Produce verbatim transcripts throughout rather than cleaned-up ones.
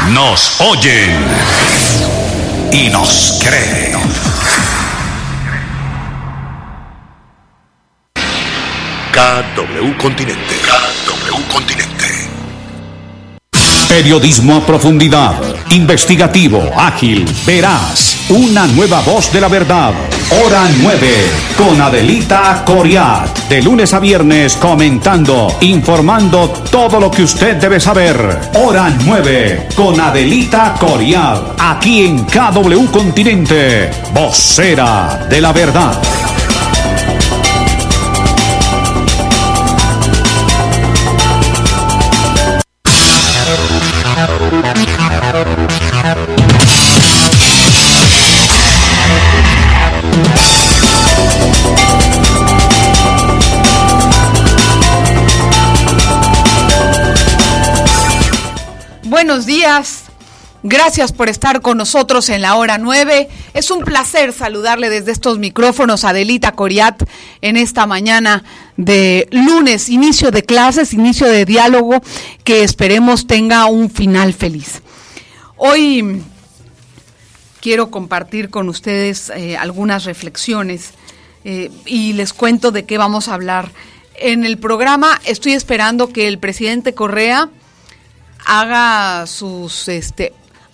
Nos oyen y nos creen. K W Continente. K W Continente. Periodismo a profundidad, investigativo, ágil, veraz. Una nueva voz de la verdad. Hora nueve, con Adelita Coriat. De lunes a viernes comentando, informando todo lo que usted debe saber. Hora nueve, con Adelita Coriat. Aquí en K W Continente, vocera de la verdad. Buenos días, gracias por estar con nosotros en la hora nueve. Es un placer saludarle desde estos micrófonos a Adelita Coriat en esta mañana de lunes, inicio de clases, inicio de diálogo que esperemos tenga un final feliz. Hoy quiero compartir con ustedes eh, algunas reflexiones eh, y les cuento de qué vamos a hablar. En el programa estoy esperando que el presidente Correa haga sus este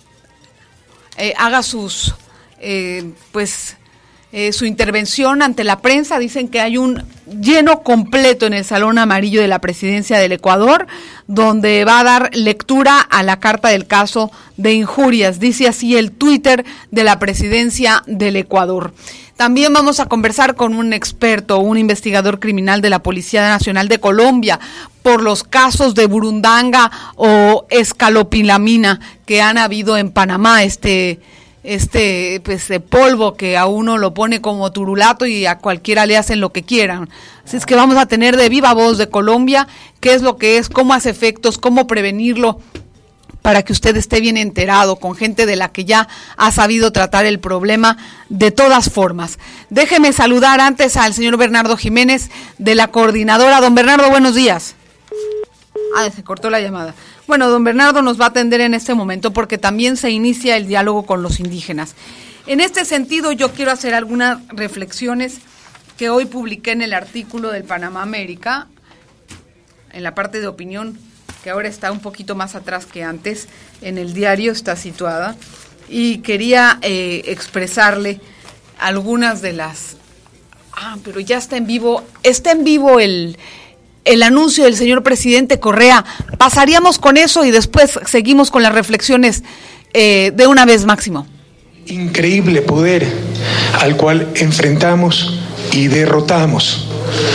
eh, haga sus eh, pues eh, su intervención ante la prensa. Dicen que hay un lleno completo en el Salón Amarillo de la Presidencia del Ecuador, donde va a dar lectura a la carta del caso de injurias. Dice así el Twitter de la Presidencia del Ecuador. También vamos a conversar con un experto, un investigador criminal de la Policía Nacional de Colombia, por los casos de burundanga o escalopilamina que han habido en Panamá, este este pues de polvo que a uno lo pone como turulato y a cualquiera le hacen lo que quieran. Así es que vamos a tener de viva voz de Colombia qué es lo que es, cómo hace efectos, cómo prevenirlo, para que usted esté bien enterado, con gente de la que ya ha sabido tratar el problema de todas formas. Déjeme saludar antes al señor Bernardo Jiménez de la coordinadora. Don Bernardo, buenos días. Ah, se cortó la llamada. Bueno, don Bernardo nos va a atender en este momento porque también se inicia el diálogo con los indígenas. En este sentido, yo quiero hacer algunas reflexiones que hoy publiqué en el artículo del Panamá América, en la parte de opinión, que ahora está un poquito más atrás que antes, en el diario está situada, y quería eh, expresarle algunas de las... Ah, pero ya está en vivo, está en vivo el, el anuncio del señor presidente Correa. Pasaríamos con eso y después seguimos con las reflexiones eh, de una vez, Máximo. Increíble poder al cual enfrentamos y derrotamos.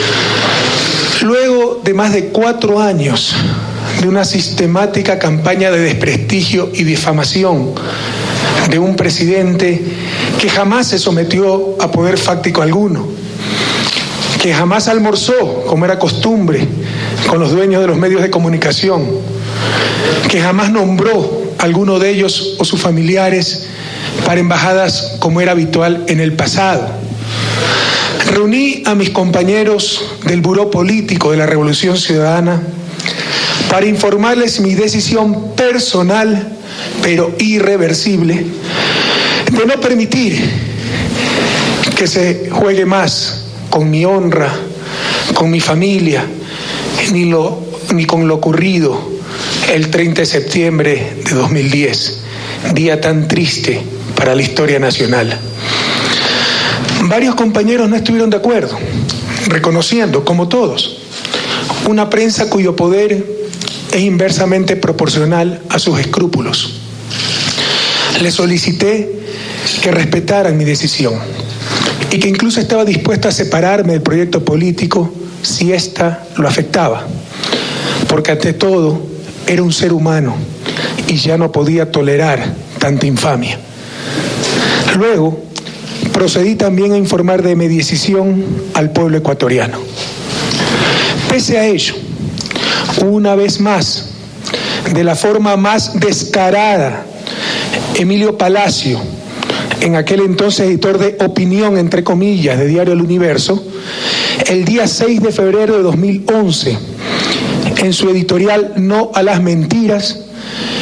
Luego de más de cuatro años de una sistemática campaña de desprestigio y difamación de un presidente que jamás se sometió a poder fáctico alguno, que jamás almorzó, como era costumbre, con los dueños de los medios de comunicación, que jamás nombró a alguno de ellos o sus familiares para embajadas como era habitual en el pasado. Reuní a mis compañeros del Buró Político de la Revolución Ciudadana para informarles mi decisión personal, pero irreversible, de no permitir que se juegue más con mi honra, con mi familia, ni, lo, ni con lo ocurrido el treinta de septiembre de dos mil diez, día tan triste para la historia nacional. Varios compañeros no estuvieron de acuerdo, reconociendo, como todos, una prensa cuyo poder es inversamente proporcional a sus escrúpulos. Les solicité que respetaran mi decisión y que incluso estaba dispuesto a separarme del proyecto político si ésta lo afectaba, porque ante todo era un ser humano y ya no podía tolerar tanta infamia. Luego procedí también a informar de mi decisión al pueblo ecuatoriano. Pese a ello, una vez más, de la forma más descarada, Emilio Palacio, en aquel entonces editor de opinión, entre comillas, de Diario El Universo, el día seis de febrero de dos mil once, en su editorial No a las Mentiras,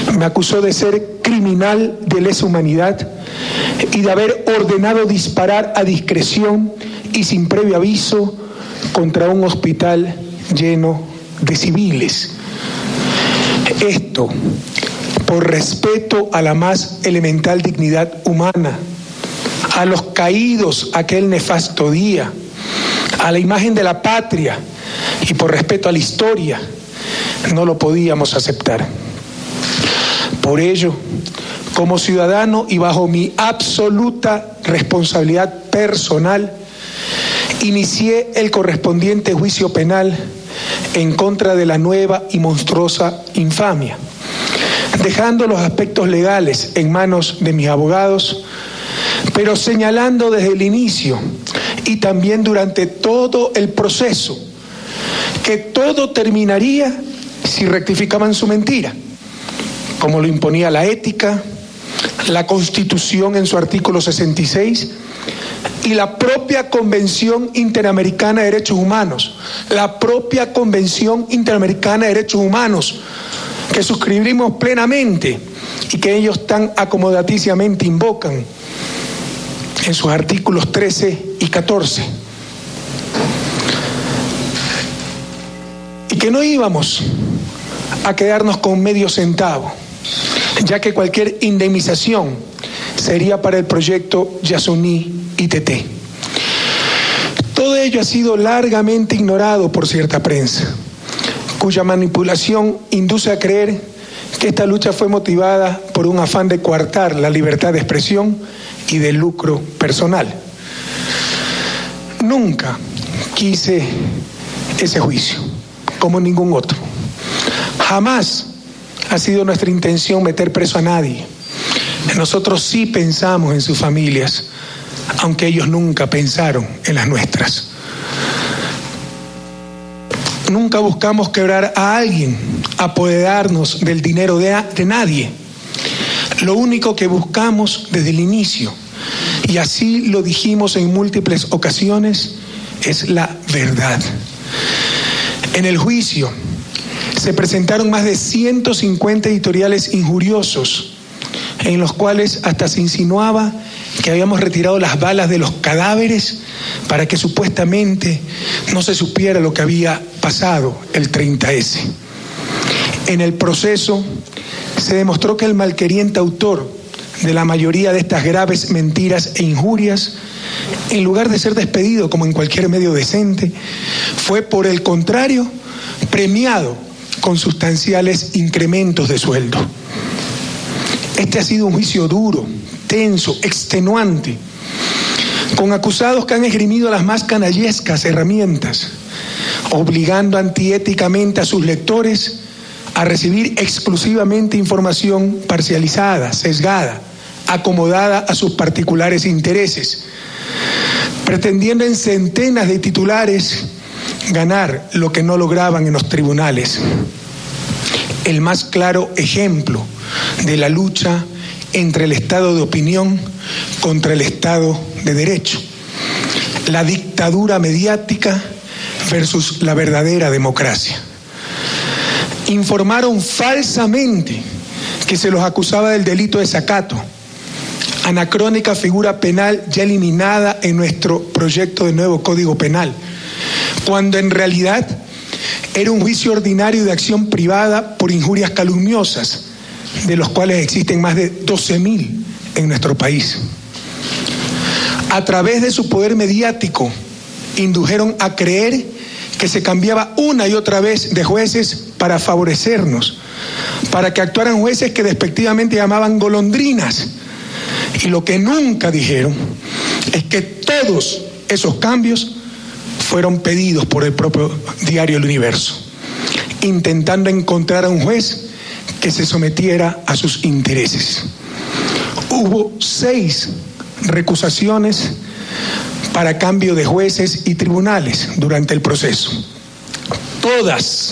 Me acusó de ser criminal de lesa humanidad y de haber ordenado disparar a discreción y sin previo aviso contra un hospital lleno de civiles. Esto por respeto a la más elemental dignidad humana, a los caídos aquel nefasto día, a la imagen de la patria y por respeto a la historia, no lo podíamos aceptar. Por ello, como ciudadano y bajo mi absoluta responsabilidad personal, inicié el correspondiente juicio penal en contra de la nueva y monstruosa infamia, dejando los aspectos legales en manos de mis abogados, pero señalando desde el inicio y también durante todo el proceso que todo terminaría si rectificaban su mentira, como lo imponía la ética, la Constitución en su artículo sesenta y seis y la propia Convención Interamericana de Derechos Humanos, la propia Convención Interamericana de Derechos Humanos, que suscribimos plenamente y que ellos tan acomodaticiamente invocan en sus artículos trece y catorce. Y que no íbamos a quedarnos con medio centavo, ya que cualquier indemnización sería para el proyecto Yasuní I T T. Todo ello ha sido largamente ignorado por cierta prensa, cuya manipulación induce a creer que esta lucha fue motivada por un afán de coartar la libertad de expresión y de lucro personal. Nunca quise ese juicio, como ningún otro. Jamás ha sido nuestra intención meter preso a nadie. Nosotros sí pensamos en sus familias, aunque ellos nunca pensaron en las nuestras. Nunca buscamos quebrar a alguien, apoderarnos del dinero de, de nadie. Lo único que buscamos desde el inicio, y así lo dijimos en múltiples ocasiones, es la verdad. En el juicio se presentaron más de ciento cincuenta editoriales injuriosos, en los cuales hasta se insinuaba que habíamos retirado las balas de los cadáveres para que supuestamente no se supiera lo que había pasado el treinta ese. En el proceso se demostró que el malqueriente autor de la mayoría de estas graves mentiras e injurias, en lugar de ser despedido como en cualquier medio decente, fue por el contrario premiado con sustanciales incrementos de sueldo. Este ha sido un juicio duro, tenso, extenuante, con acusados que han esgrimido las más canallescas herramientas, obligando antiéticamente a sus lectores a recibir exclusivamente información parcializada, sesgada, acomodada a sus particulares intereses, pretendiendo en centenas de titulares ganar lo que no lograban en los tribunales. El más claro ejemplo de la lucha entre el Estado de opinión contra el Estado de derecho, la dictadura mediática versus la verdadera democracia. Informaron falsamente que se los acusaba del delito de desacato, anacrónica figura penal ya eliminada en nuestro proyecto de nuevo Código Penal, cuando en realidad era un juicio ordinario de acción privada por injurias calumniosas, de los cuales existen más de doce mil en nuestro país. A través de su poder mediático, indujeron a creer que se cambiaba una y otra vez de jueces para favorecernos, para que actuaran jueces que despectivamente llamaban golondrinas. Y lo que nunca dijeron es que todos esos cambios fueron pedidos por el propio diario El Universo, intentando encontrar a un juez que se sometiera a sus intereses. Hubo seis recusaciones para cambio de jueces y tribunales durante el proceso. Todas,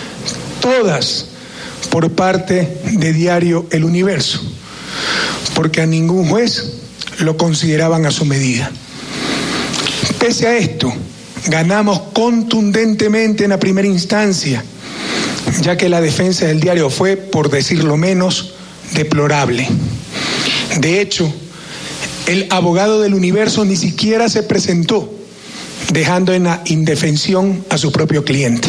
todas por parte de diario El Universo, porque a ningún juez lo consideraban a su medida. Pese a esto, ganamos contundentemente en la primera instancia, ya que la defensa del diario fue, por decirlo menos, deplorable. De hecho, el abogado del Universo ni siquiera se presentó, dejando en la indefensión a su propio cliente.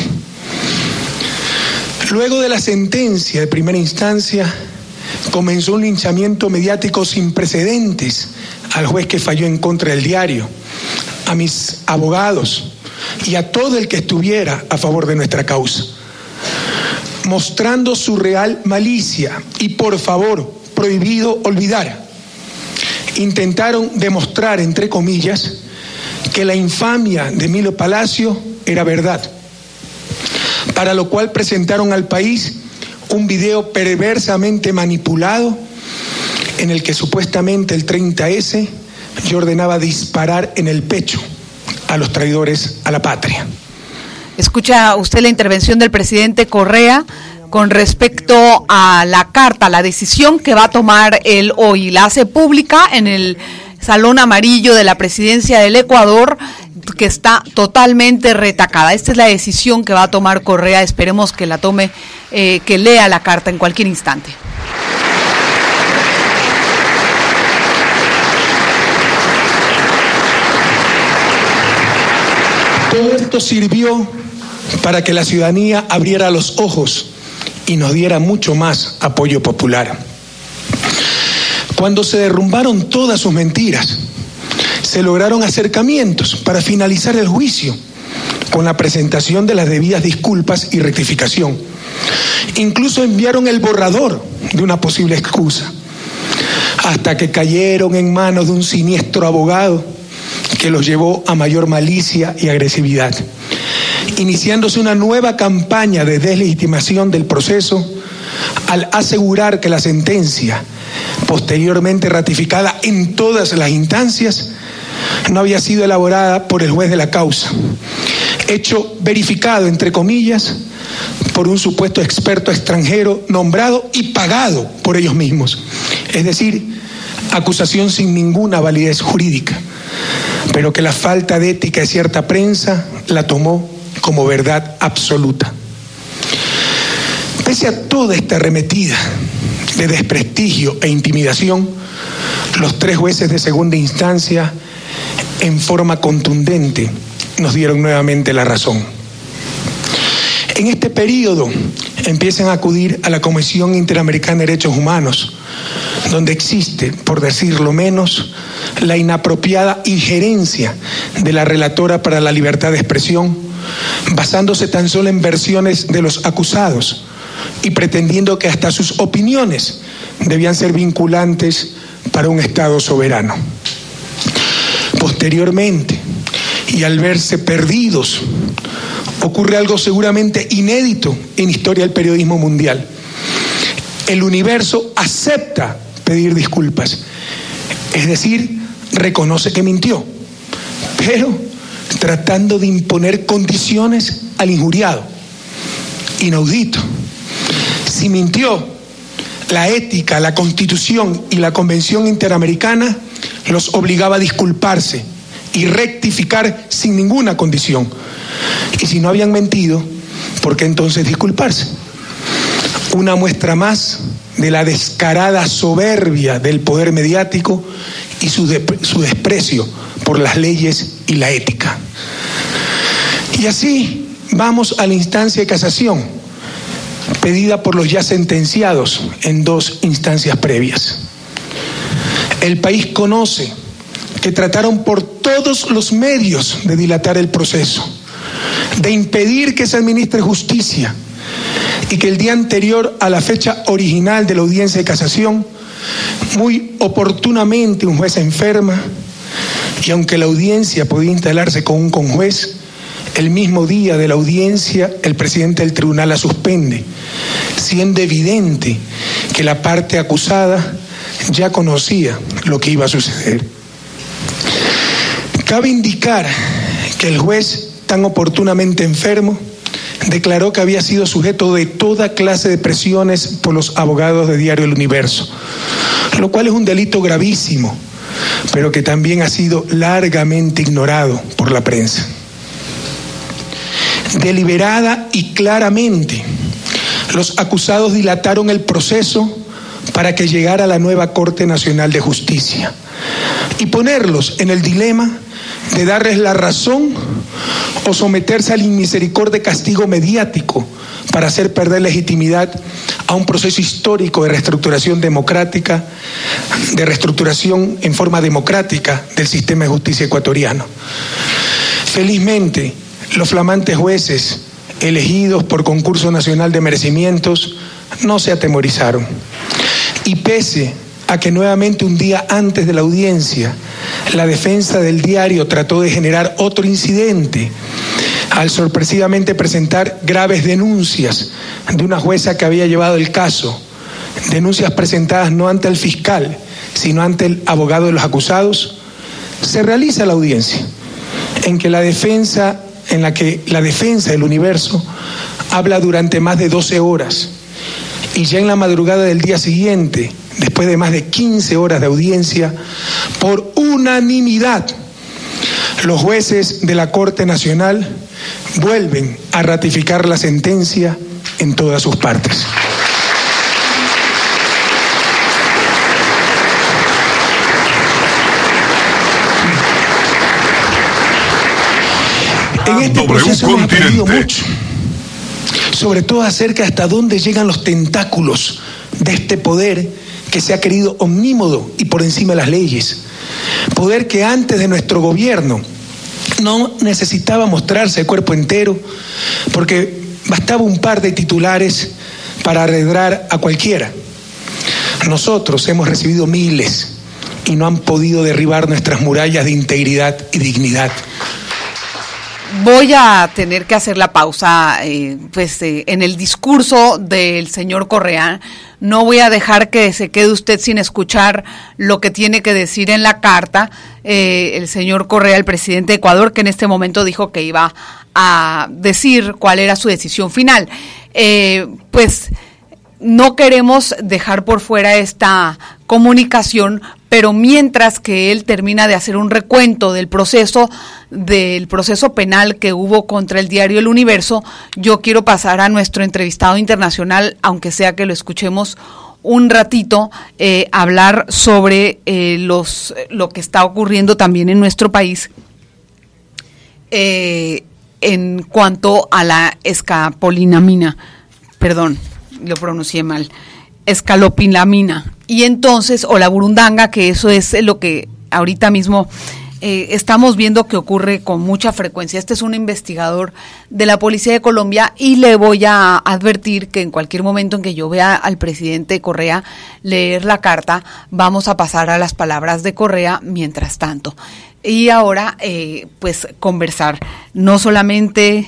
Luego de la sentencia de primera instancia, comenzó un linchamiento mediático sin precedentes al juez que falló en contra del diario, a mis abogados y a todo el que estuviera a favor de nuestra causa, mostrando su real malicia y, por favor, prohibido olvidar. Intentaron demostrar, entre comillas, que la infamia de Emilio Palacio era verdad, para lo cual presentaron al país un video perversamente manipulado en el que supuestamente el treinta ese yo ordenaba disparar en el pecho a los traidores a la patria. Escucha usted la intervención del presidente Correa con respecto a la carta, la decisión que va a tomar él hoy. La hace pública en el Salón Amarillo de la Presidencia del Ecuador, que está totalmente retacada. Esta es la decisión que va a tomar Correa. Esperemos que la tome, eh, que lea la carta en cualquier instante. Todo esto sirvió para que la ciudadanía abriera los ojos y nos diera mucho más apoyo popular. Cuando se derrumbaron todas sus mentiras, se lograron acercamientos para finalizar el juicio con la presentación de las debidas disculpas y rectificación. Incluso enviaron el borrador de una posible excusa, hasta que cayeron en manos de un siniestro abogado que los llevó a mayor malicia y agresividad, iniciándose una nueva campaña de deslegitimación del proceso al asegurar que la sentencia, posteriormente ratificada en todas las instancias, no había sido elaborada por el juez de la causa, hecho verificado, entre comillas, por un supuesto experto extranjero nombrado y pagado por ellos mismos. Es decir, acusación sin ninguna validez jurídica, pero que la falta de ética de cierta prensa la tomó como verdad absoluta. Pese a toda esta arremetida de desprestigio e intimidación, los tres jueces de segunda instancia, en forma contundente, nos dieron nuevamente la razón. En este periodo empiezan a acudir a la Comisión Interamericana de Derechos Humanos, donde existe, por decirlo menos, la inapropiada injerencia de la relatora para la libertad de expresión, basándose tan solo en versiones de los acusados y pretendiendo que hasta sus opiniones debían ser vinculantes para un Estado soberano. Posteriormente, y al verse perdidos, ocurre algo seguramente inédito en historia del periodismo mundial. El Universo acepta pedir disculpas, es decir, reconoce que mintió, pero tratando de imponer condiciones al injuriado. Inaudito. Si mintió, la ética, la Constitución y la Convención Interamericana los obligaba a disculparse y rectificar sin ninguna condición. Y si no habían mentido, ¿por qué entonces disculparse? Una muestra más de la descarada soberbia del poder mediático y su, de, su desprecio por las leyes y la ética. Y así vamos a la instancia de casación, pedida por los ya sentenciados en dos instancias previas. El país conoce que trataron por todos los medios de dilatar el proceso, de impedir que se administre justicia, y que el día anterior a la fecha original de la audiencia de casación, muy oportunamente un juez se enferma, y aunque la audiencia podía instalarse con un conjuez, el mismo día de la audiencia el presidente del tribunal la suspende, siendo evidente que la parte acusada ya conocía lo que iba a suceder. Cabe indicar que el juez, tan oportunamente enfermo, declaró que había sido sujeto de toda clase de presiones por los abogados de Diario El Universo, lo cual es un delito gravísimo, pero que también ha sido largamente ignorado por la prensa. Deliberada y claramente, los acusados dilataron el proceso para que llegara la nueva Corte Nacional de Justicia y ponerlos en el dilema de darles la razón o someterse al inmisericordia castigo mediático para hacer perder legitimidad a un proceso histórico de reestructuración democrática, de reestructuración en forma democrática del sistema de justicia ecuatoriano. Felizmente, los flamantes jueces elegidos por concurso nacional de merecimientos no se atemorizaron. Y pese a que nuevamente un día antes de la audiencia, la defensa del diario trató de generar otro incidente al sorpresivamente presentar graves denuncias de una jueza que había llevado el caso, denuncias presentadas no ante el fiscal, sino ante el abogado de los acusados, se realiza la audiencia, en que la defensa, en la que la defensa del Universo habla durante más de doce horas, y ya en la madrugada del día siguiente, después de más de quince horas de audiencia, por unanimidad, los jueces de la Corte Nacional vuelven a ratificar la sentencia en todas sus partes. En este proceso hemos aprendido mucho, sobre todo acerca de hasta dónde llegan los tentáculos de este poder que se ha querido omnímodo y por encima de las leyes. Poder que antes de nuestro gobierno no necesitaba mostrarse de cuerpo entero, porque bastaba un par de titulares para arredrar a cualquiera. Nosotros hemos recibido miles y no han podido derribar nuestras murallas de integridad y dignidad. Voy a tener que hacer la pausa, eh, pues eh, en el discurso del señor Correa. No voy a dejar que se quede usted sin escuchar lo que tiene que decir en la carta eh, el señor Correa, el presidente de Ecuador, que en este momento dijo que iba a decir cuál era su decisión final. Eh, pues no queremos dejar por fuera esta comunicación, pero mientras que él termina de hacer un recuento del proceso, del proceso penal que hubo contra el diario El Universo, yo quiero pasar a nuestro entrevistado internacional, aunque sea que lo escuchemos un ratito, eh, hablar sobre eh, los lo que está ocurriendo también en nuestro país eh, en cuanto a la escapolinamina, perdón, lo pronuncié mal, escalopilamina, y entonces, o la burundanga, que eso es lo que ahorita mismo eh, estamos viendo que ocurre con mucha frecuencia. Este es un investigador de la Policía de Colombia y le voy a advertir que en cualquier momento en que yo vea al presidente Correa leer la carta, vamos a pasar a las palabras de Correa mientras tanto. Y ahora, eh, pues, conversar, no solamente...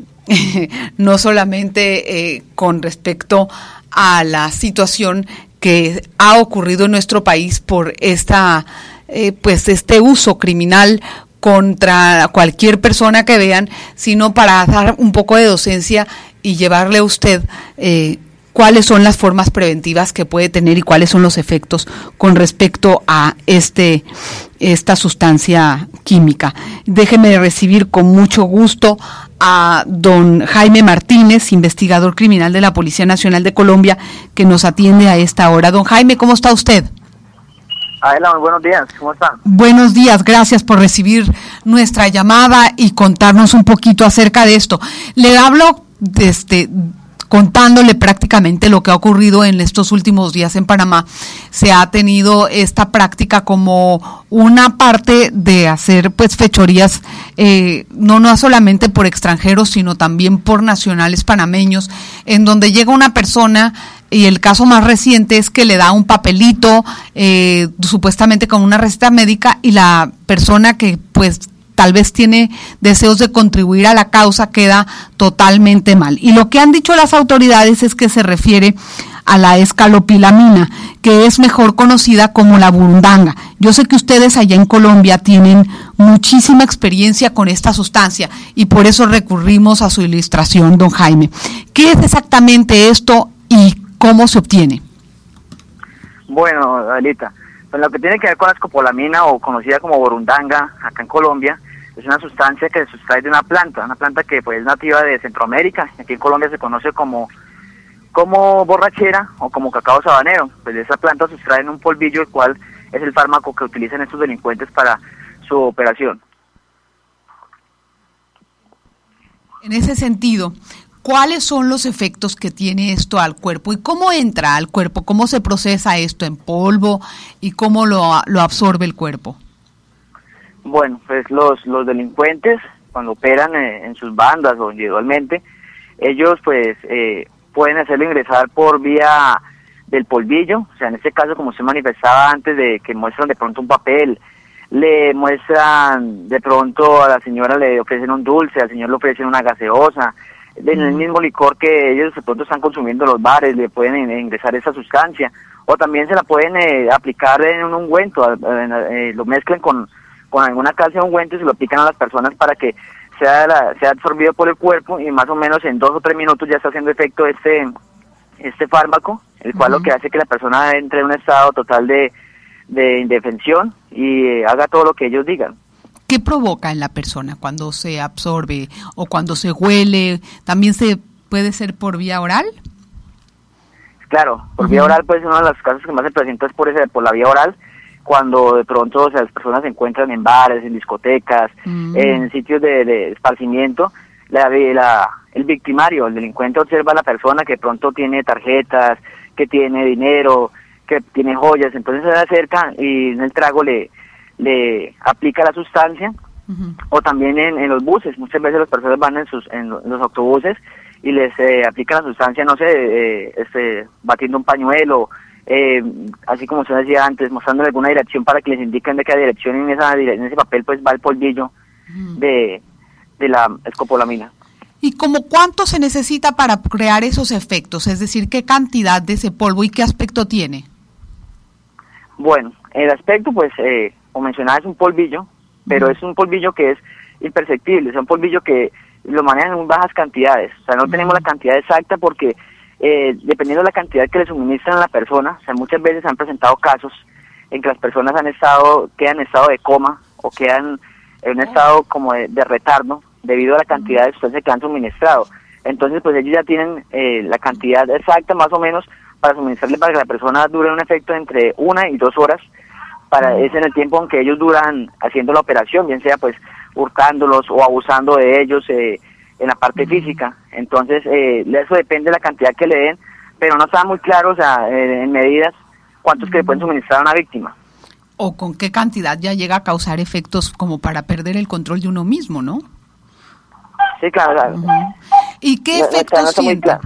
no solamente eh, con respecto a la situación que ha ocurrido en nuestro país por esta eh, pues este uso criminal contra cualquier persona que vean, sino para dar un poco de docencia y llevarle a usted eh, cuáles son las formas preventivas que puede tener y cuáles son los efectos con respecto a este esta sustancia química. Déjeme recibir con mucho gusto a don Jaime Martínez, investigador criminal de la Policía Nacional de Colombia, que nos atiende a esta hora. Don Jaime, ¿cómo está usted? Adela, muy buenos días, ¿cómo están? Buenos días, gracias por recibir nuestra llamada y contarnos un poquito acerca de esto. Le hablo desde... contándole prácticamente lo que ha ocurrido en estos últimos días en Panamá. Se ha tenido esta práctica como una parte de hacer pues fechorías, eh, no, no solamente por extranjeros, sino también por nacionales panameños, en donde llega una persona, y el caso más reciente es que le da un papelito, eh, supuestamente con una receta médica, y la persona que pues tal vez tiene deseos de contribuir a la causa, queda totalmente mal. Y lo que han dicho las autoridades es que se refiere a la escalopilamina, que es mejor conocida como la burundanga. Yo sé que ustedes allá en Colombia tienen muchísima experiencia con esta sustancia y por eso recurrimos a su ilustración, don Jaime. ¿Qué es exactamente esto y cómo se obtiene? Bueno, Adelita, pues lo que tiene que ver con la escopolamina, o conocida como burundanga acá en Colombia, es una sustancia que se sustrae de una planta, una planta que pues es nativa de Centroamérica. Aquí en Colombia se conoce como como borrachera o como cacao sabanero. Pues de esa planta se extraen un polvillo, el cual es el fármaco que utilizan estos delincuentes para su operación. En ese sentido, ¿cuáles son los efectos que tiene esto al cuerpo y cómo entra al cuerpo? ¿Cómo se procesa esto en polvo y cómo lo, lo absorbe el cuerpo? Bueno, pues los, los delincuentes, cuando operan eh, en sus bandas o individualmente, ellos pues eh, pueden hacerlo ingresar por vía del polvillo. O sea, en este caso, como usted manifestaba antes, de que muestran de pronto un papel, le muestran de pronto a la señora le ofrecen un dulce, al señor le ofrecen una gaseosa, en el mismo licor que ellos de pronto están consumiendo en los bares, le pueden ingresar esa sustancia, o también se la pueden eh, aplicar en un ungüento, eh, lo mezclan con, con alguna calza de ungüento y se lo aplican a las personas para que sea, la, sea absorbido por el cuerpo, y más o menos en dos o tres minutos ya está haciendo efecto este, este fármaco, el cual uh-huh. lo que hace que la persona entre en un estado total de, de indefensión y eh, haga todo lo que ellos digan. ¿Qué provoca en la persona cuando se absorbe o cuando se huele? ¿También se puede ser por vía oral? Claro, por uh-huh. vía oral, pues uno de los casos que más se presenta es por ese, por la vía oral, cuando de pronto, o sea, las personas se encuentran en bares, en discotecas, uh-huh. en sitios de, de esparcimiento, la, la, el victimario, el delincuente observa a la persona que de pronto tiene tarjetas, que tiene dinero, que tiene joyas, entonces se acerca y en el trago le le aplica la sustancia, uh-huh. o también en, en los buses, muchas veces las personas van en sus en, en los autobuses y les eh, aplican la sustancia, no sé, eh, este, batiendo un pañuelo, eh, así como se decía antes, mostrando alguna dirección para que les indiquen de qué dirección en esa en ese papel pues va el polvillo uh-huh. de, de la escopolamina. ¿Y como cuánto se necesita para crear esos efectos? Es decir, ¿qué cantidad de ese polvo y qué aspecto tiene? Bueno, el aspecto pues eh, como mencionaba, es un polvillo, pero es un polvillo que es imperceptible, es un polvillo que lo manejan en bajas cantidades, o sea, no tenemos la cantidad exacta porque eh, dependiendo de la cantidad que le suministran a la persona, o sea, muchas veces se han presentado casos en que las personas han estado, quedan en estado de coma o quedan en un estado como de, de retardo debido a la cantidad de sustancias que han suministrado. Entonces, pues ellos ya tienen eh, la cantidad exacta más o menos para suministrarle para que la persona dure un efecto entre una y dos horas. Para, es en el tiempo en que ellos duran haciendo la operación, bien sea pues hurtándolos o abusando de ellos eh, en la parte física. Entonces, eh, eso depende de la cantidad que le den, pero no está muy claro, o sea, eh, en medidas, cuántos que le pueden suministrar a una víctima. O con qué cantidad ya llega a causar efectos como para perder el control de uno mismo, ¿no? Sí, claro, claro. Uh-huh. ¿Y qué no, efectos no siente? Claro.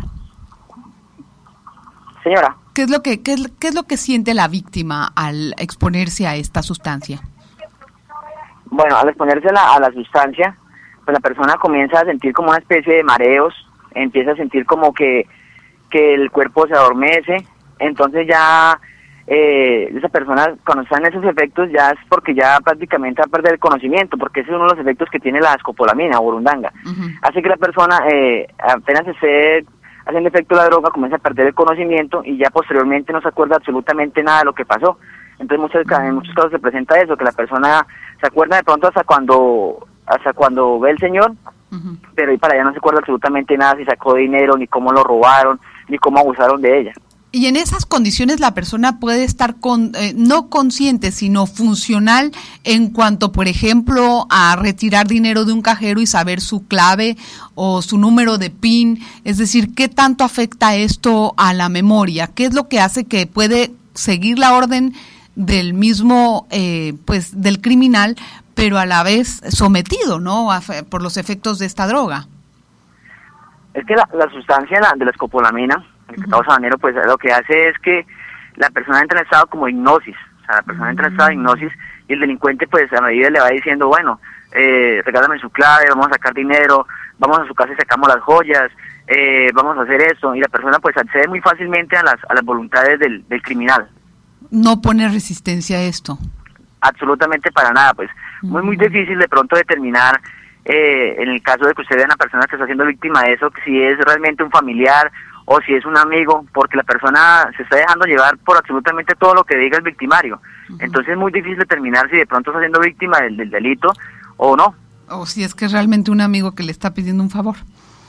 Señora. ¿Qué es lo que qué es, qué es lo que siente la víctima al exponerse a esta sustancia? Bueno, al exponerse a la, a la sustancia, pues la persona comienza a sentir como una especie de mareos, empieza a sentir como que, que el cuerpo se adormece, entonces ya eh, esa persona cuando está en esos efectos ya es porque ya prácticamente va a perder el conocimiento, porque ese es uno de los efectos que tiene la escopolamina o burundanga. Uh-huh. Así que la persona eh, apenas esté haciendo efecto la droga, comienza a perder el conocimiento y ya posteriormente no se acuerda absolutamente nada de lo que pasó. Entonces muchas, en muchos casos se presenta eso, que la persona se acuerda de pronto hasta cuando hasta cuando ve el señor, uh-huh. pero y para allá no se acuerda absolutamente nada, si sacó dinero, ni cómo lo robaron, ni cómo abusaron de ella. Y en esas condiciones la persona puede estar con, eh, no consciente, sino funcional en cuanto, por ejemplo, a retirar dinero de un cajero y saber su clave o su número de PIN. Es decir, ¿qué tanto afecta esto a la memoria? ¿Qué es lo que hace que puede seguir la orden del mismo, eh, pues, del criminal, pero a la vez sometido, ¿no?, a, por los efectos de esta droga? Es que la, la sustancia la, de la escopolamina, el cacao sabanero, pues lo que hace es que la persona entra en estado como de hipnosis, o sea, la persona entra en estado de hipnosis y el delincuente pues a medida le va diciendo, bueno, eh, regálame su clave, vamos a sacar dinero, vamos a su casa y sacamos las joyas, eh, vamos a hacer esto, y la persona pues accede muy fácilmente a las a las voluntades del, del criminal. No pone resistencia a esto. Absolutamente para nada, pues uh-huh. muy muy difícil de pronto determinar eh, en el caso de que usted vea a una persona que está siendo víctima de eso, si es realmente un familiar o si es un amigo, porque la persona se está dejando llevar por absolutamente todo lo que diga el victimario. Uh-huh. Entonces es muy difícil determinar si de pronto está siendo víctima del, del delito o no. O si es que es realmente un amigo que le está pidiendo un favor.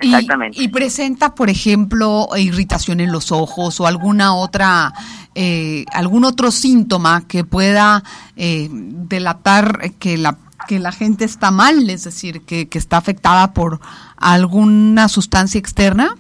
Exactamente. Y, y presenta, por ejemplo, irritación en los ojos o alguna otra, eh, algún otro síntoma que pueda eh, delatar que la que la gente está mal, es decir, que, que está afectada por alguna sustancia externa.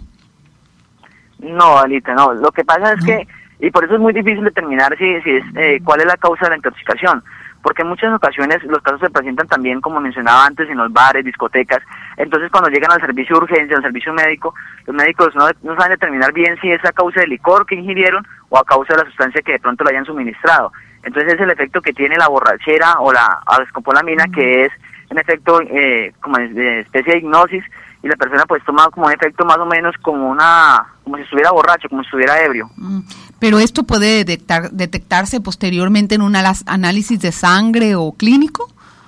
No, Alita, no. Lo que pasa es no. que, y por eso es muy difícil determinar si, si es eh, cuál es la causa de la intoxicación, porque en muchas ocasiones los casos se presentan también, como mencionaba antes, en los bares, discotecas. Entonces, cuando llegan al servicio de urgencia, al servicio médico, los médicos no, no saben determinar bien si es a causa del licor que ingirieron o a causa de la sustancia que de pronto le hayan suministrado. Entonces, es el efecto que tiene la borrachera o la escopolamina, mm. que es en efecto eh, como de especie de hipnosis, y la persona pues toma como un efecto más o menos como una, como si estuviera borracho, como si estuviera ebrio. Mm. Pero esto puede detectar, detectarse posteriormente en un análisis de sangre o clínico,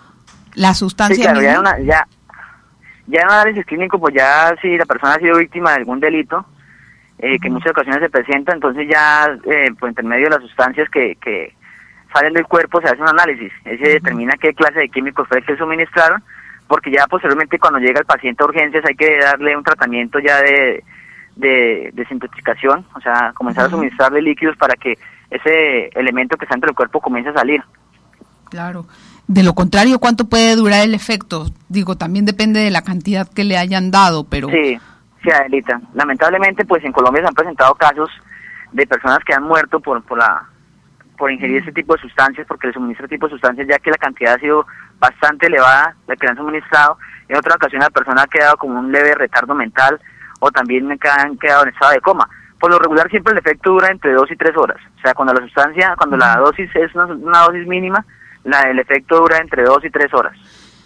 la sustancia. Sí, claro, misma. ya en, una, ya, ya en un análisis clínico, pues ya si la persona ha sido víctima de algún delito, eh, uh-huh. que en muchas ocasiones se presenta, entonces ya eh, por intermedio de las sustancias que, que salen del cuerpo se hace un análisis, ese uh-huh. determina qué clase de químicos fue que suministraron, porque ya posteriormente cuando llega el paciente a urgencias hay que darle un tratamiento ya de de desintoxicación, o sea, comenzar uh-huh. a suministrarle líquidos para que ese elemento que está dentro del cuerpo comience a salir. Claro. De lo contrario, ¿cuánto puede durar el efecto? Digo, también depende de la cantidad que le hayan dado, pero... Sí, sí, Adelita. Lamentablemente, pues en Colombia se han presentado casos de personas que han muerto por por la por ingerir este tipo de sustancias, porque le suministra este tipo de sustancias, ya que la cantidad ha sido bastante elevada, la que le han suministrado. En otra ocasión la persona ha quedado con un leve retardo mental, o también han quedado en estado de coma. Por lo regular siempre el efecto dura entre dos y tres horas. O sea, cuando la sustancia, cuando la dosis es una, una dosis mínima, la, el efecto dura entre dos y tres horas.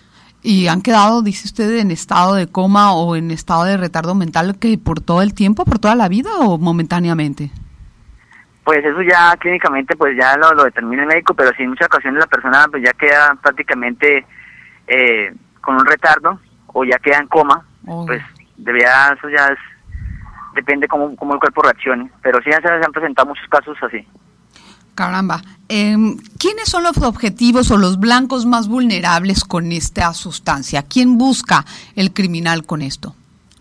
¿Y han quedado, dice usted, en estado de coma o en estado de retardo mental que por todo el tiempo, por toda la vida o momentáneamente? Pues eso ya clínicamente pues ya lo, lo determina el médico, pero sí en muchas ocasiones la persona pues ya queda prácticamente eh, con un retardo o ya queda en coma, oh. pues debería, eso ya es, depende cómo, cómo el cuerpo reaccione, pero sí ya se, se han presentado muchos casos así. Caramba, eh, ¿quiénes son los objetivos o los blancos más vulnerables con esta sustancia? ¿Quién busca el criminal con esto?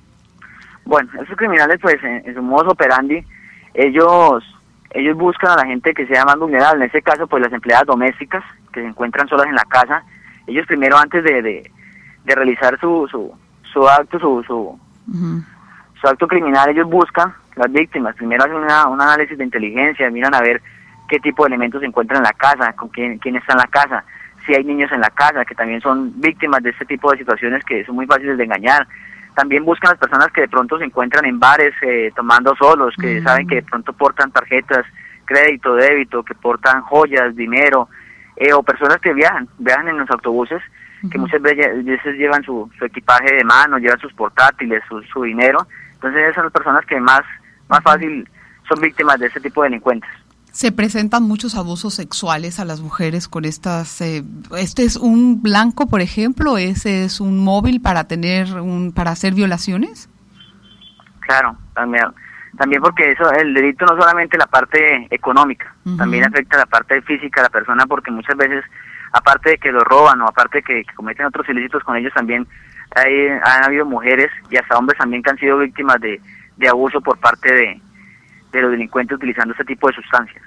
Bueno, esos criminales pues en, en su modus operandi, ellos ellos buscan a la gente que sea más vulnerable, en este caso pues las empleadas domésticas que se encuentran solas en la casa. Ellos primero antes de, de, de realizar su, su, su acto, su, su, uh-huh. su acto criminal, ellos buscan las víctimas, primero hacen una, un análisis de inteligencia, miran a ver qué tipo de elementos se encuentran en la casa, con quién, quién está en la casa, si hay niños en la casa, que también son víctimas de este tipo de situaciones que son muy fáciles de engañar. También buscan las personas que de pronto se encuentran en bares eh, tomando solos, que mm. saben que de pronto portan tarjetas, crédito, débito, que portan joyas, dinero, eh, o personas que viajan, viajan en los autobuses, uh-huh. que muchas veces llevan su, su equipaje de mano, llevan sus portátiles, su, su dinero. Entonces esas son las personas que más, más fácil son víctimas de este tipo de delincuentes. Se presentan muchos abusos sexuales a las mujeres con estas, eh, este es un blanco, por ejemplo, ese es un móvil para tener un, para hacer violaciones. Claro, también, también porque eso, el delito no solamente la parte económica, uh-huh. también afecta la parte física de la persona, porque muchas veces, aparte de que lo roban o aparte de que, que cometen otros ilícitos con ellos, también hay, han habido mujeres y hasta hombres también que han sido víctimas de, de abuso por parte de de los delincuentes utilizando este tipo de sustancias.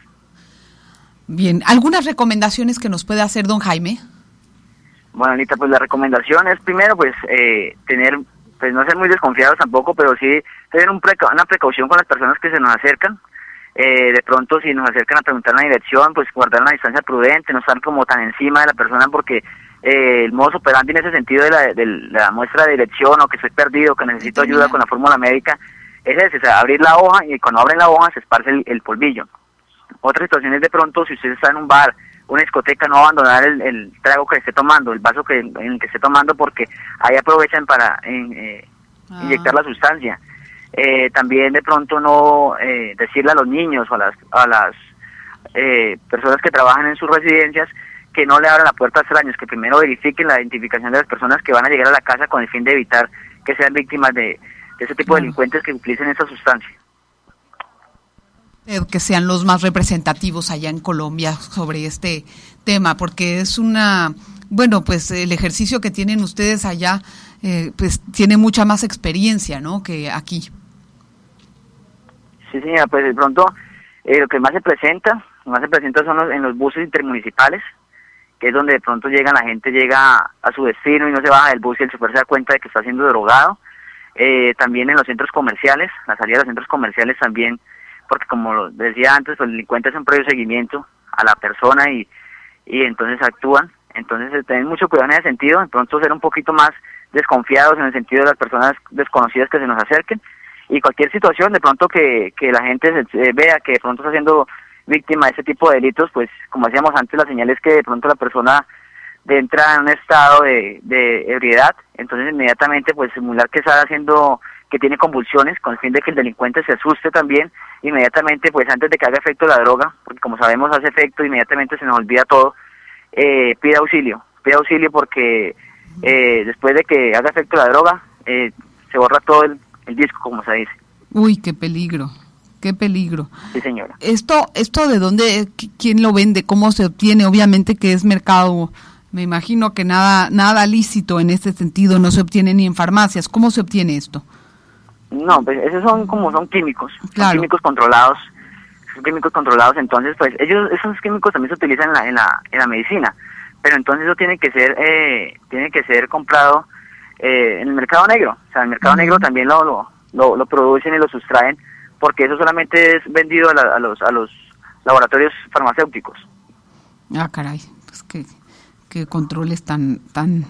Bien, ¿algunas recomendaciones que nos puede hacer don Jaime? Bueno, Anita, pues la recomendación es primero pues eh, tener, pues no ser muy desconfiados tampoco, pero sí tener un preca- una precaución con las personas que se nos acercan. Eh, de pronto si nos acercan a preguntar la dirección, pues guardar una distancia prudente, no estar como tan encima de la persona, porque eh, el modus operandi en ese sentido de la, de la muestra de dirección o que estoy perdido, que necesito ayuda con la fórmula médica, es ese, o sea, abrir la hoja y cuando abren la hoja se esparce el, el polvillo. Otra situación es de pronto, si usted está en un bar, una discoteca, no abandonar el, el trago que esté tomando, el vaso que en el que esté tomando, porque ahí aprovechan para en, eh, ah. inyectar la sustancia. Eh, también de pronto no eh, decirle a los niños o a las, a las eh, personas que trabajan en sus residencias que no le abran la puerta a extraños, que primero verifiquen la identificación de las personas que van a llegar a la casa con el fin de evitar que sean víctimas de ese tipo de delincuentes que utilicen esa sustancia. que sean los más representativos allá en Colombia sobre este tema, porque es una, bueno, pues el ejercicio que tienen ustedes allá, eh, pues tiene mucha más experiencia, ¿no?, que aquí. Sí, señora, pues de pronto eh, lo que más se presenta, lo más se presenta son los, en los buses intermunicipales, que es donde de pronto llega la gente, llega a, a su destino y no se baja del bus y el chofer se da cuenta de que está siendo drogado. Eh, también en los centros comerciales, la salida de los centros comerciales también, porque como lo decía antes, los delincuentes hacen previo seguimiento a la persona y, y entonces actúan. Entonces eh, tener mucho cuidado en ese sentido, de pronto ser un poquito más desconfiados en el sentido de las personas desconocidas que se nos acerquen, y cualquier situación de pronto que, que la gente se, eh, vea que de pronto está siendo víctima de ese tipo de delitos, pues como decíamos antes, la señal es que de pronto la persona de entra en un estado de, de ebriedad, entonces inmediatamente pues simular que está haciendo, que tiene convulsiones, con el fin de que el delincuente se asuste también, inmediatamente pues antes de que haga efecto la droga, porque como sabemos hace efecto, inmediatamente se nos olvida todo, eh, pide auxilio, pide auxilio porque eh, después de que haga efecto la droga, eh, se borra todo el, el disco, como se dice. Uy, qué peligro. Qué peligro. Sí, señora. Esto, esto de dónde, quién lo vende, cómo se obtiene, obviamente que es mercado, me imagino que nada, nada lícito en este sentido, no se obtiene ni en farmacias. ¿Cómo se obtiene esto? No, pues esos son como son químicos, claro. Son químicos controlados, son químicos controlados, entonces pues ellos, esos químicos también se utilizan en la, en la, en la medicina, pero entonces eso tiene que ser, eh, tiene que ser comprado eh, en el mercado negro, o sea, en el mercado uh-huh. negro también lo, lo, lo, lo producen y lo sustraen, porque eso solamente es vendido a, la, a los a los laboratorios farmacéuticos. Ah, caray, pues qué, qué controles tan tan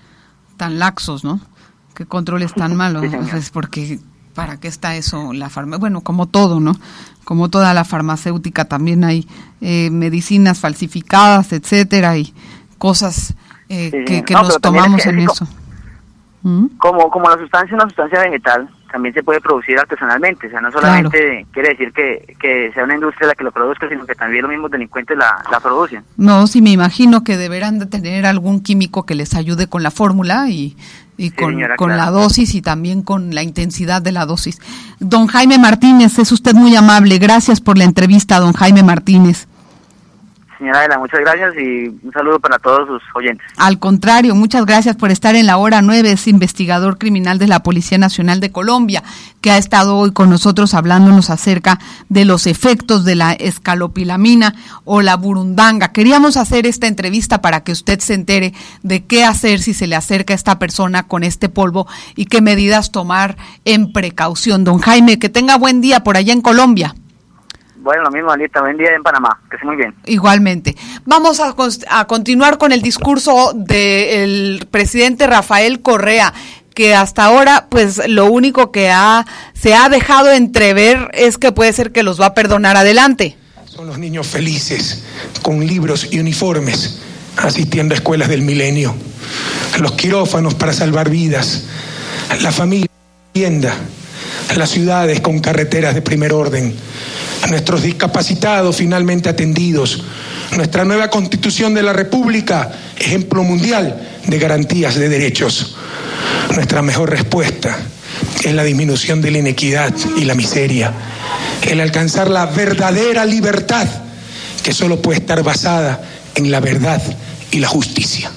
tan laxos, ¿no? Qué controles tan malos, sí, pues porque ¿para qué está eso? La farma, bueno, como todo, ¿no? Como toda la farmacéutica también hay eh, medicinas falsificadas, etcétera, y cosas eh, sí, que, que no, nos tomamos es que, en es eso. Como, ¿Mm? como como la sustancia es una sustancia vegetal, también se puede producir artesanalmente, o sea, no solamente claro. quiere decir que, que sea una industria la que lo produzca, sino que también los mismos delincuentes la, la producen. No, sí, me imagino que deberán de tener algún químico que les ayude con la fórmula y, y sí, con, señora, con claro. la dosis y también con la intensidad de la dosis. Don Jaime Martínez, es usted muy amable, gracias por la entrevista, don Jaime Martínez. Señora Adela, muchas gracias y un saludo para todos sus oyentes. Al contrario, muchas gracias por estar en la hora nueve, es investigador criminal de la Policía Nacional de Colombia, que ha estado hoy con nosotros hablándonos acerca de los efectos de la escalopilamina o la burundanga. Queríamos hacer esta entrevista para que usted se entere de qué hacer si se le acerca a esta persona con este polvo y qué medidas tomar en precaución. Don Jaime, que tenga buen día por allá en Colombia. Bueno, lo mismo, Anita, buen día en Panamá, que esté muy bien. Igualmente. Vamos a, a continuar con el discurso del presidente Rafael Correa, que hasta ahora, pues, lo único que ha se ha dejado entrever es que puede ser que los va a perdonar. Adelante. Son los niños felices, con libros y uniformes, asistiendo a escuelas del milenio, los quirófanos para salvar vidas, la familia, la vivienda, las ciudades con carreteras de primer orden, nuestros discapacitados finalmente atendidos, nuestra nueva Constitución de la República, ejemplo mundial de garantías de derechos. Nuestra mejor respuesta es la disminución de la inequidad y la miseria, el alcanzar la verdadera libertad, que solo puede estar basada en la verdad y la justicia.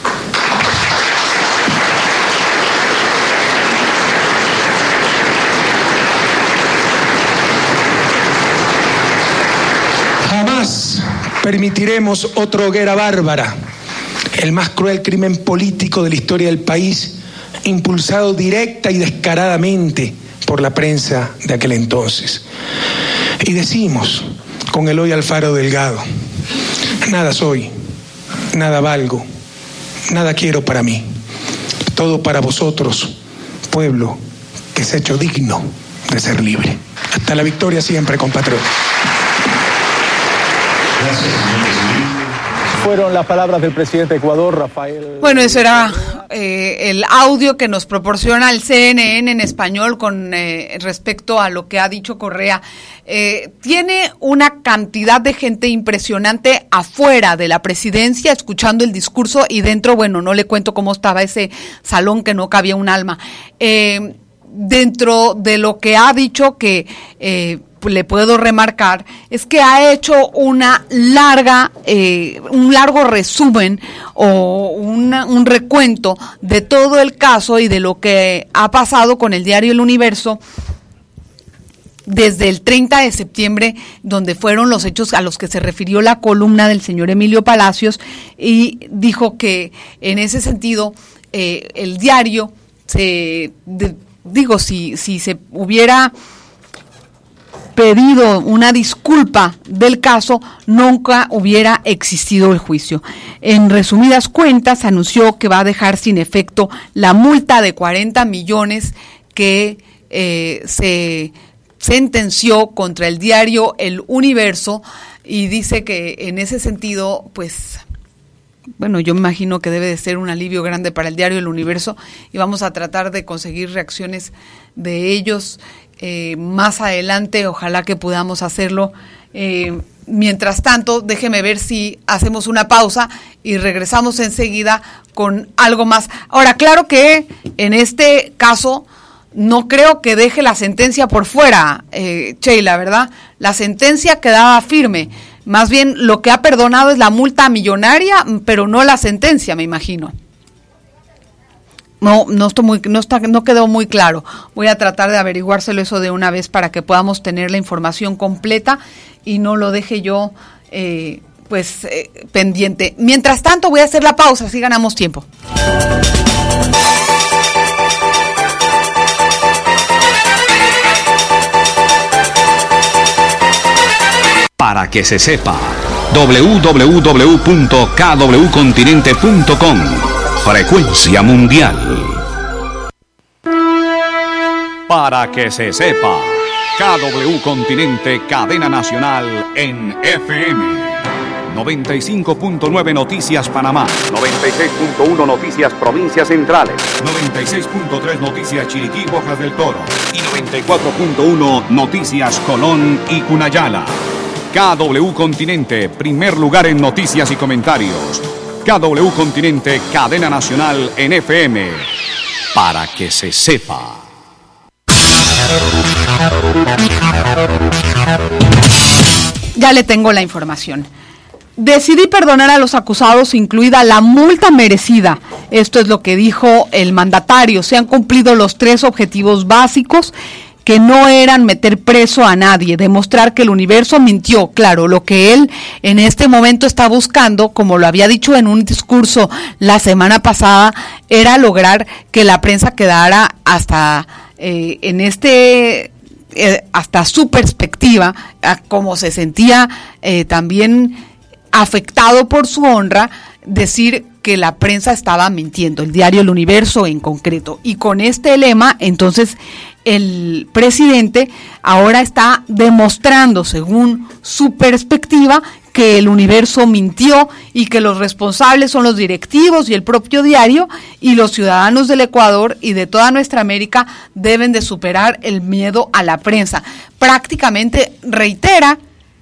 Jamás permitiremos otra hoguera bárbara, el más cruel crimen político de la historia del país, impulsado directa y descaradamente por la prensa de aquel entonces. Y decimos con Eloy Alfaro Delgado: nada soy, nada valgo, nada quiero para mí, todo para vosotros, pueblo que se ha hecho digno de ser libre. Hasta la victoria siempre, compatriotas. Gracias, señor presidente. Fueron las palabras del presidente de Ecuador, Rafael. Bueno, eso era eh, el audio que nos proporciona el C N N en español con eh, respecto a lo que ha dicho Correa. Eh, tiene una cantidad de gente impresionante afuera de la presidencia escuchando el discurso, y dentro, bueno, no le cuento cómo estaba ese salón que no cabía un alma. Eh, dentro de lo que ha dicho, que eh, le puedo remarcar es que ha hecho una larga, eh, un largo resumen o una, un recuento de todo el caso y de lo que ha pasado con el diario El Universo desde el treinta de septiembre, donde fueron los hechos a los que se refirió la columna del señor Emilio Palacios, y dijo que en ese sentido eh, el diario se de, digo si si se hubiera pedido una disculpa del caso, nunca hubiera existido el juicio. En resumidas cuentas, anunció que va a dejar sin efecto la multa de cuarenta millones que eh, se sentenció contra el diario El Universo, y dice que en ese sentido, pues, bueno, yo me imagino que debe de ser un alivio grande para el diario El Universo, y vamos a tratar de conseguir reacciones de ellos eh, más adelante, ojalá que podamos hacerlo. Eh, mientras tanto, déjeme ver si hacemos una pausa y regresamos enseguida con algo más. Ahora, claro que en este caso no creo que deje la sentencia por fuera, eh, Sheila, ¿verdad? La sentencia quedaba firme. Más bien lo que ha perdonado es la multa millonaria, pero no la sentencia, me imagino. No, no estoy muy, no está, no quedó muy claro. Voy a tratar de averiguárselo eso de una vez para que podamos tener la información completa y no lo deje yo, eh, pues, eh, pendiente. Mientras tanto, voy a hacer la pausa, así ganamos tiempo. Para que se sepa, doble u doble u doble u punto k w continente punto com, frecuencia mundial. Para que se sepa, K W Continente, cadena nacional en F M. noventa y cinco punto nueve Noticias Panamá, noventa y seis punto uno Noticias Provincias Centrales, noventa y seis punto tres Noticias Chiriquí, Bocas del Toro y noventa y cuatro punto uno Noticias Colón y Cunayala. K W Continente, primer lugar en noticias y comentarios. K W Continente, cadena nacional en F M. Para que se sepa. Ya le tengo la información. Decidí perdonar a los acusados, incluida la multa merecida. Esto es lo que dijo el mandatario. Se han cumplido los tres objetivos básicos, que no eran meter preso a nadie, demostrar que el Universo mintió. Claro, lo que él en este momento está buscando, como lo había dicho en un discurso la semana pasada, era lograr que la prensa quedara hasta eh, en este, eh, hasta su perspectiva, como se sentía eh, también afectado por su honra, decir que la prensa estaba mintiendo, el diario El Universo en concreto. Y con este lema, entonces, el presidente ahora está demostrando, según su perspectiva, que el Universo mintió y que los responsables son los directivos y el propio diario, y los ciudadanos del Ecuador y de toda nuestra América deben de superar el miedo a la prensa. Prácticamente reitera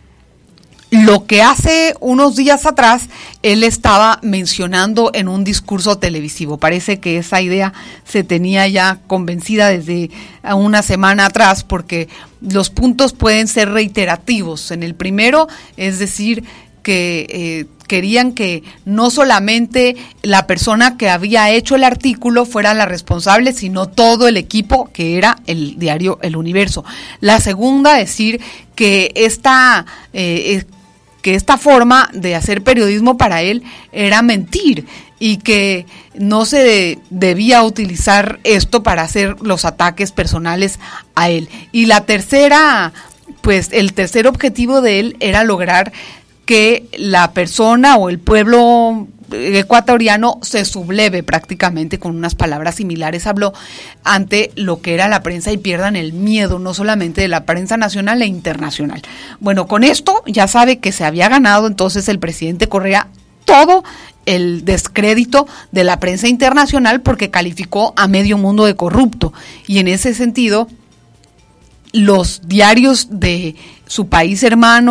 lo que hace unos días atrás él estaba mencionando en un discurso televisivo. Parece que esa idea se tenía ya convencida desde una semana atrás, porque los puntos pueden ser reiterativos. En el primero, es decir, que eh, querían que no solamente la persona que había hecho el artículo fuera la responsable, sino todo el equipo que era el diario El Universo. La segunda, decir que esta eh, que esta forma de hacer periodismo para él era mentir y que no se de, debía utilizar esto para hacer los ataques personales a él. Y la tercera, pues el tercer objetivo de él era lograr que la persona o el pueblo ecuatoriano se subleve, prácticamente con unas palabras similares habló, ante lo que era la prensa y pierdan el miedo, no solamente de la prensa nacional e internacional. Bueno, con esto ya sabe que se había ganado entonces el presidente Correa todo el descrédito de la prensa internacional, porque calificó a medio mundo de corrupto, y en ese sentido los diarios de su país hermano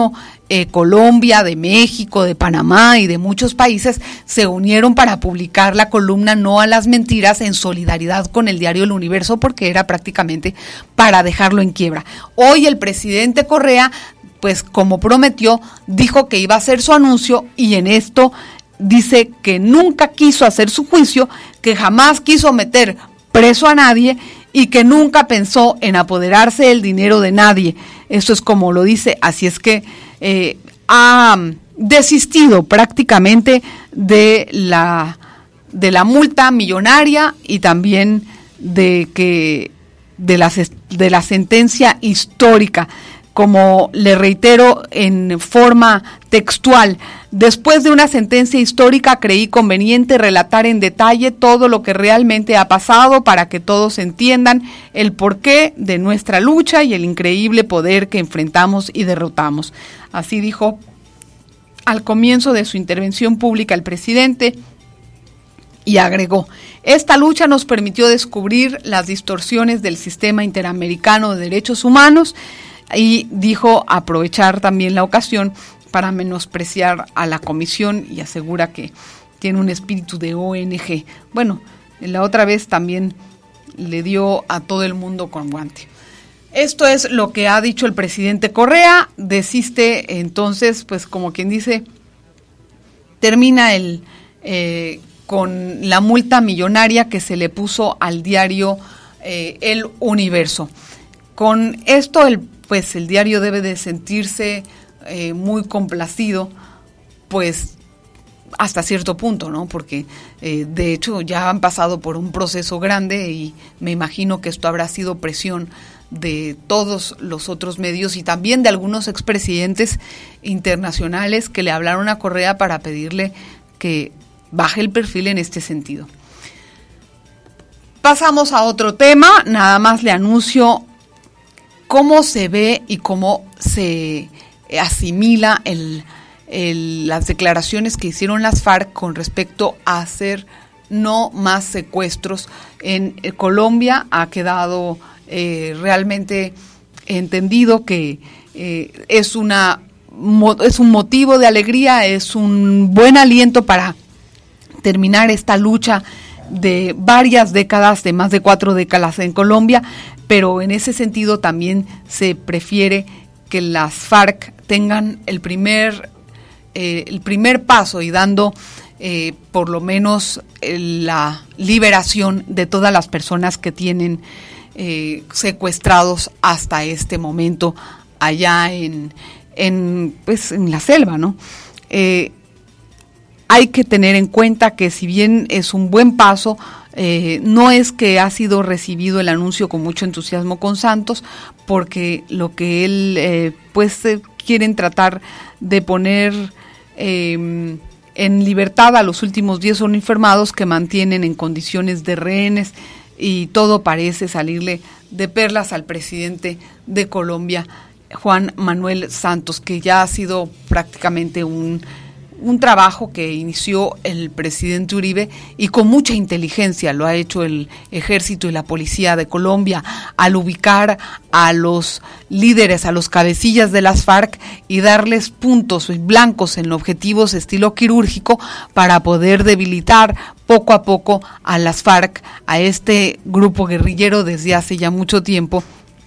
eh, Colombia, de México, de Panamá y de muchos países se unieron para publicar la columna No a las Mentiras en solidaridad con el diario El Universo, porque era prácticamente para dejarlo en quiebra. Hoy el presidente Correa, pues como prometió, dijo que iba a hacer su anuncio, y en esto dice que nunca quiso hacer su juicio, que jamás quiso meter preso a nadie y que nunca pensó en apoderarse del dinero de nadie. Eso es como lo dice, así es que eh, ha desistido prácticamente de la, de la multa millonaria y también de, que, de, la, de la sentencia histórica. Como le reitero en forma textual, después de una sentencia histórica creí conveniente relatar en detalle todo lo que realmente ha pasado para que todos entiendan el porqué de nuestra lucha y el increíble poder que enfrentamos y derrotamos. Así dijo al comienzo de su intervención pública el presidente, y agregó: esta lucha nos permitió descubrir las distorsiones del sistema interamericano de derechos humanos, y dijo aprovechar también la ocasión para menospreciar a la comisión, y asegura que tiene un espíritu de O N G. Bueno, la otra vez también le dio a todo el mundo con guante. Esto es lo que ha dicho el presidente Correa. Desiste entonces, pues como quien dice, termina el eh, con la multa millonaria que se le puso al diario eh, El Universo. Con esto el pues el diario debe de sentirse eh, muy complacido, pues hasta cierto punto, ¿no? Porque eh, de hecho ya han pasado por un proceso grande y me imagino que esto habrá sido presión de todos los otros medios y también de algunos expresidentes internacionales que le hablaron a Correa para pedirle que baje el perfil en este sentido. Pasamos a otro tema, nada más le anuncio cómo se ve y cómo se asimila el, el, las declaraciones que hicieron las FARC con respecto a hacer no más secuestros. En Colombia ha quedado eh, realmente entendido que eh, es, una, es un motivo de alegría, es un buen aliento para terminar esta lucha de varias décadas, de más de cuatro décadas en Colombia, pero en ese sentido también se prefiere que las FARC tengan el primer, eh, el primer paso y dando eh, por lo menos eh, la liberación de todas las personas que tienen eh, secuestrados hasta este momento allá en, en, pues, en la selva, ¿no? Eh, hay que tener en cuenta que si bien es un buen paso, Eh, no es que ha sido recibido el anuncio con mucho entusiasmo con Santos, porque lo que él eh, pues eh, quieren tratar de poner eh, en libertad a los últimos diez uniformados que mantienen en condiciones de rehenes, y todo parece salirle de perlas al presidente de Colombia, Juan Manuel Santos, que ya ha sido prácticamente un un trabajo que inició el presidente Uribe y con mucha inteligencia lo ha hecho el Ejército y la Policía de Colombia al ubicar a los líderes, a los cabecillas de las FARC y darles puntos blancos en objetivos estilo quirúrgico para poder debilitar poco a poco a las FARC, a este grupo guerrillero desde hace ya mucho tiempo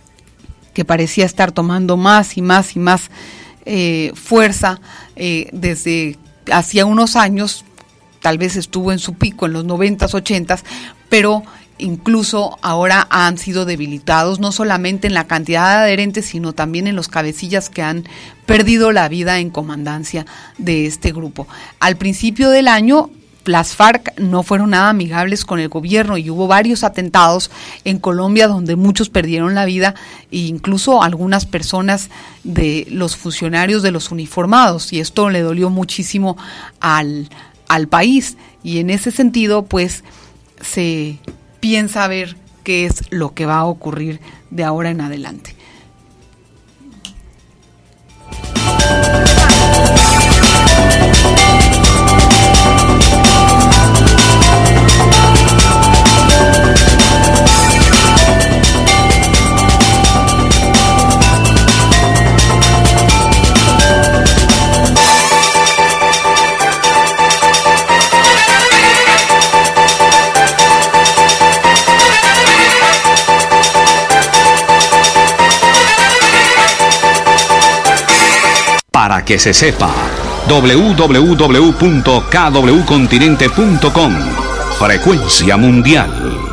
que parecía estar tomando más y más y más eh, fuerza eh, desde hacía unos años. Tal vez estuvo en su pico en los noventas, ochentas, pero incluso ahora han sido debilitados, no solamente en la cantidad de adherentes, sino también en los cabecillas que han perdido la vida en comandancia de este grupo. Al principio del año, las FARC no fueron nada amigables con el gobierno y hubo varios atentados en Colombia donde muchos perdieron la vida, e incluso algunas personas de los funcionarios de los uniformados, y esto le dolió muchísimo al, al país, y en ese sentido pues se piensa ver qué es lo que va a ocurrir de ahora en adelante. Para que se sepa, doble u doble u doble u punto k w continente punto com. Frecuencia mundial.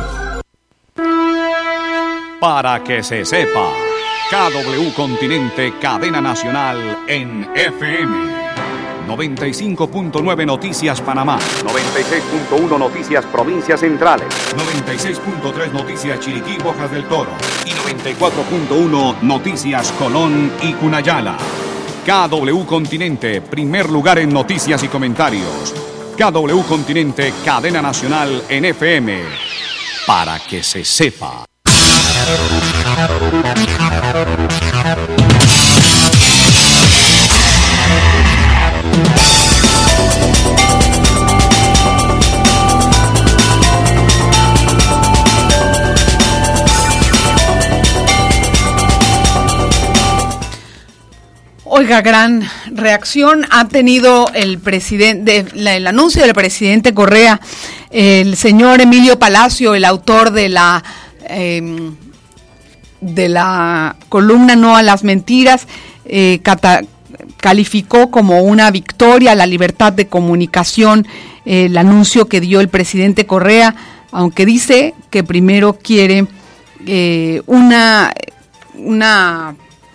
Para que se sepa, K W Continente, cadena nacional en F M. noventa y cinco punto nueve Noticias Panamá, noventa y seis punto uno Noticias Provincias Centrales, noventa y seis punto tres Noticias Chiriquí, Bocas del Toro y noventa y cuatro punto uno Noticias Colón y Cunayala. K W Continente, primer lugar en noticias y comentarios. K W Continente, cadena nacional en F M. Para que se sepa. Oiga, gran reacción ha tenido el presidente, la, el anuncio del presidente Correa, el señor Emilio Palacio, el autor de la eh, de la columna No a las Mentiras, eh, cata, calificó como una victoria a la libertad de comunicación eh, el anuncio que dio el presidente Correa, aunque dice que primero quiere eh, una una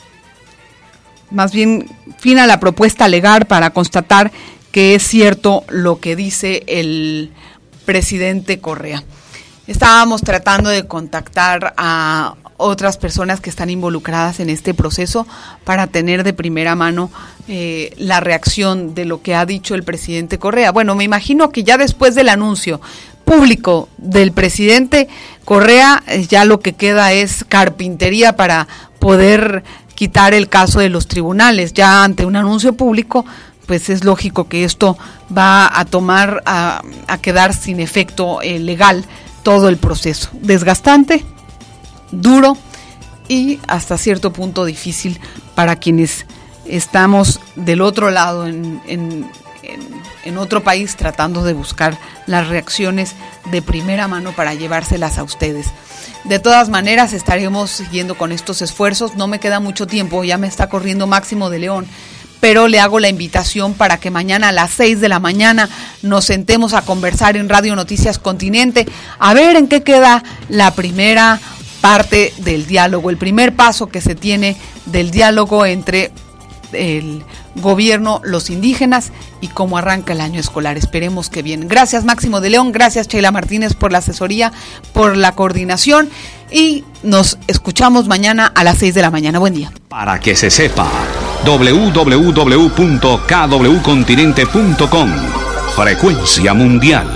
más bien fin a la propuesta legal para constatar que es cierto lo que dice el presidente Correa. Estábamos tratando de contactar a otras personas que están involucradas en este proceso para tener de primera mano eh, la reacción de lo que ha dicho el presidente Correa. Bueno, me imagino que ya después del anuncio público del presidente Correa, eh, ya lo que queda es carpintería para poder quitar el caso de los tribunales. Ya ante un anuncio público, pues es lógico que esto va a tomar, a, a quedar sin efecto eh, legal todo el proceso. Desgastante, duro y hasta cierto punto difícil para quienes estamos del otro lado en, en, en, en otro país tratando de buscar las reacciones de primera mano para llevárselas a ustedes. De todas maneras, estaremos siguiendo con estos esfuerzos. No me queda mucho tiempo, ya me está corriendo Máximo de León, pero le hago la invitación para que mañana a las seis de la mañana nos sentemos a conversar en Radio Noticias Continente, a ver en qué queda la primera parte del diálogo, el primer paso que se tiene del diálogo entre el gobierno, los indígenas y cómo arranca el año escolar. Esperemos que bien. Gracias Máximo de León, gracias Sheila Martínez por la asesoría, por la coordinación y nos escuchamos mañana a las seis de la mañana. Buen día. Para que se sepa, doble u doble u doble u punto k w continente punto com. Frecuencia mundial.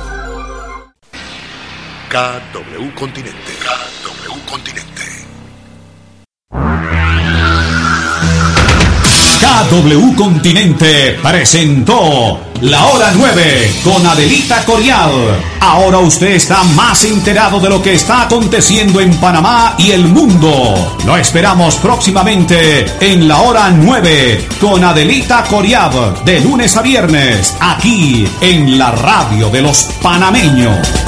K W Continente. K W Continente. K W Continente presentó La Hora nueve con Adelita Coriad. Ahora usted está más enterado de lo que está aconteciendo en Panamá y el mundo. Lo esperamos próximamente en La Hora nueve con Adelita Coriad, de lunes a viernes, aquí en la radio de los panameños.